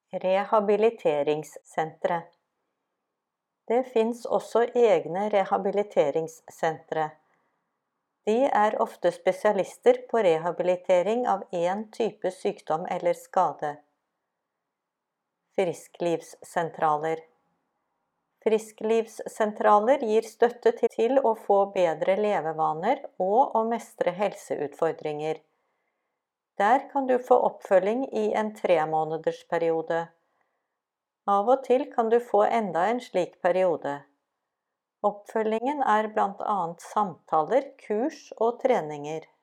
Rehabiliteringssentre. Det finnes også egne rehabiliteringssentre. De er ofte spesialister på rehabilitering av en type sykdom eller skade. Frisklivssentraler. Frisklivssentraler gir støtte til å få bedre levevaner og å mestre helseutfordringer. Der kan du få oppfølging i en 3-månedersperiode. Av og til kan du få enda en slik periode. Oppfølgingen er blant annet samtaler, kurs og treninger.